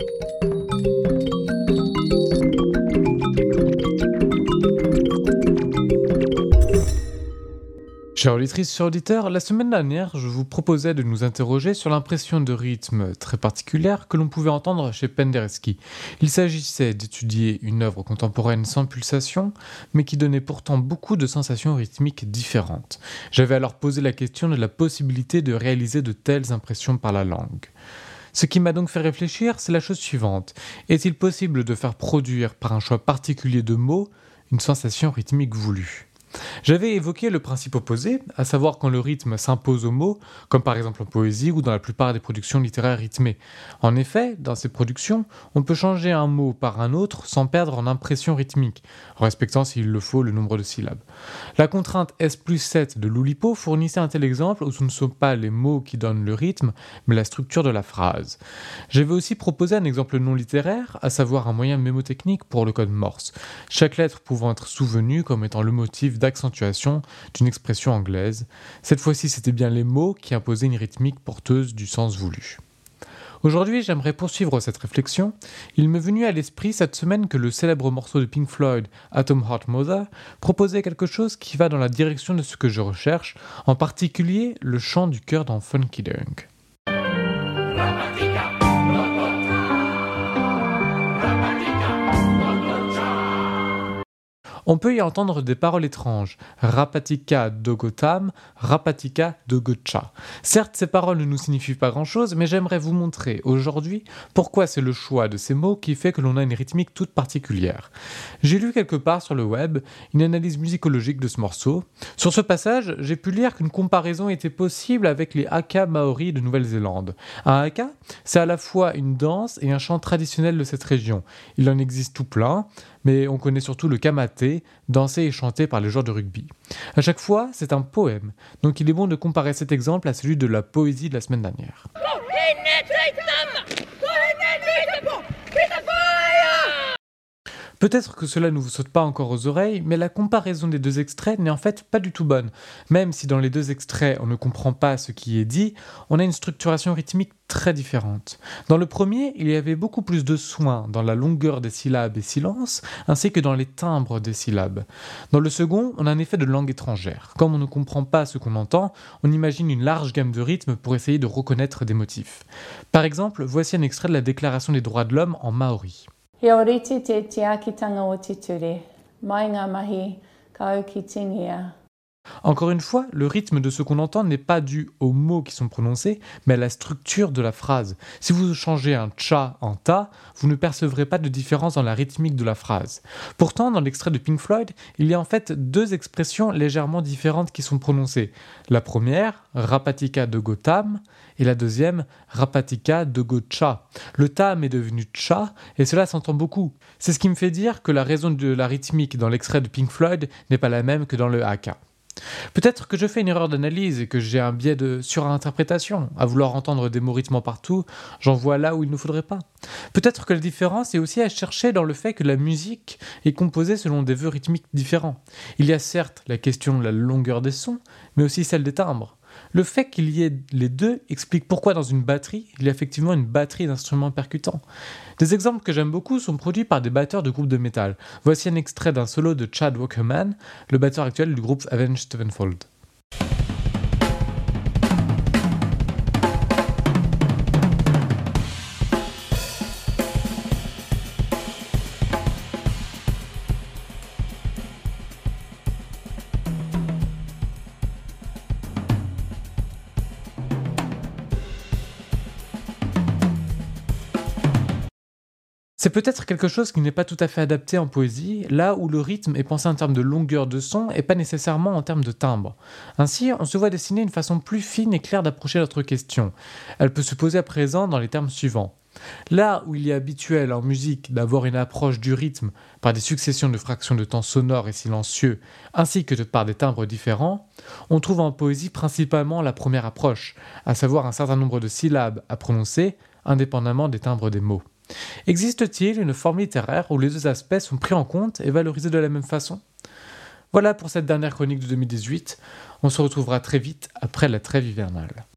Chers auditrices, chers auditeurs, la semaine dernière, je vous proposais de nous interroger sur l'impression de rythme très particulière que l'on pouvait entendre chez Penderecki. Il s'agissait d'étudier une œuvre contemporaine sans pulsation, mais qui donnait pourtant beaucoup de sensations rythmiques différentes. J'avais alors posé la question de la possibilité de réaliser de telles impressions par la langue. Ce qui m'a donc fait réfléchir, c'est la chose suivante. Est-il possible de faire produire par un choix particulier de mots une sensation rythmique voulue ? J'avais évoqué le principe opposé, à savoir quand le rythme s'impose aux mots, comme par exemple en poésie ou dans la plupart des productions littéraires rythmées. En effet, dans ces productions, on peut changer un mot par un autre sans perdre en impression rythmique, en respectant s'il le faut le nombre de syllabes. La contrainte S+7 de l'Oulipo fournissait un tel exemple où ce ne sont pas les mots qui donnent le rythme, mais la structure de la phrase. J'avais aussi proposé un exemple non littéraire, à savoir un moyen mémotechnique pour le code Morse, chaque lettre pouvant être souvenue comme étant le motif d'accentuation d'une expression anglaise. Cette fois-ci, c'était bien les mots qui imposaient une rythmique porteuse du sens voulu. Aujourd'hui, j'aimerais poursuivre cette réflexion. Il m'est venu à l'esprit cette semaine que le célèbre morceau de Pink Floyd, Atom Heart Mother, proposait quelque chose qui va dans la direction de ce que je recherche, en particulier le chant du chœur dans Funky Dunk. On peut y entendre des paroles étranges, rapatika dogotam, rapatika dogocha. Certes, ces paroles ne nous signifient pas grand-chose, mais j'aimerais vous montrer aujourd'hui pourquoi c'est le choix de ces mots qui fait que l'on a une rythmique toute particulière. J'ai lu quelque part sur le web une analyse musicologique de ce morceau. Sur ce passage, j'ai pu lire qu'une comparaison était possible avec les haka maoris de Nouvelle-Zélande. Un haka, c'est à la fois une danse et un chant traditionnel de cette région. Il en existe tout plein, mais on connaît surtout le kamaté, dansé et chanté par les joueurs de rugby. À chaque fois, c'est un poème, donc il est bon de comparer cet exemple à celui de la poésie de la semaine dernière. Peut-être que cela ne vous saute pas encore aux oreilles, mais la comparaison des deux extraits n'est en fait pas du tout bonne. Même si dans les deux extraits on ne comprend pas ce qui est dit, on a une structuration rythmique très différente. Dans le premier, il y avait beaucoup plus de soin dans la longueur des syllabes et silences, ainsi que dans les timbres des syllabes. Dans le second, on a un effet de langue étrangère. Comme on ne comprend pas ce qu'on entend, on imagine une large gamme de rythmes pour essayer de reconnaître des motifs. Par exemple, voici un extrait de la Déclaration des droits de l'homme en maori. Ia oriti te tiakitanga o tituri, mai ngā mahi ka au ki tingia. Encore une fois, le rythme de ce qu'on entend n'est pas dû aux mots qui sont prononcés, mais à la structure de la phrase. Si vous changez un cha en ta, vous ne percevrez pas de différence dans la rythmique de la phrase. Pourtant, dans l'extrait de Pink Floyd, il y a en fait deux expressions légèrement différentes qui sont prononcées. La première, rapatika de gotam, et la deuxième, rapatika de gocha. Le tam est devenu cha, et cela s'entend beaucoup. C'est ce qui me fait dire que la raison de la rythmique dans l'extrait de Pink Floyd n'est pas la même que dans le haka. Peut-être que je fais une erreur d'analyse et que j'ai un biais de surinterprétation. À vouloir entendre des mots rythmants partout, j'en vois là où il ne faudrait pas. Peut-être que la différence est aussi à chercher dans le fait que la musique est composée selon des vœux rythmiques différents. Il y a certes la question de la longueur des sons, mais aussi celle des timbres. Le fait qu'il y ait les deux explique pourquoi dans une batterie, il y a effectivement une batterie d'instruments percutants. Des exemples que j'aime beaucoup sont produits par des batteurs de groupes de métal. Voici un extrait d'un solo de Chad Wackerman, le batteur actuel du groupe Avenged Sevenfold. C'est peut-être quelque chose qui n'est pas tout à fait adapté en poésie, là où le rythme est pensé en termes de longueur de son et pas nécessairement en termes de timbre. Ainsi, on se voit dessiner une façon plus fine et claire d'approcher notre question. Elle peut se poser à présent dans les termes suivants. Là où il est habituel en musique d'avoir une approche du rythme par des successions de fractions de temps sonores et silencieux, ainsi que par des timbres différents, on trouve en poésie principalement la première approche, à savoir un certain nombre de syllabes à prononcer, indépendamment des timbres des mots. Existe-t-il une forme littéraire où les deux aspects sont pris en compte et valorisés de la même façon ? Voilà pour cette dernière chronique de 2018. On se retrouvera très vite après la trêve hivernale.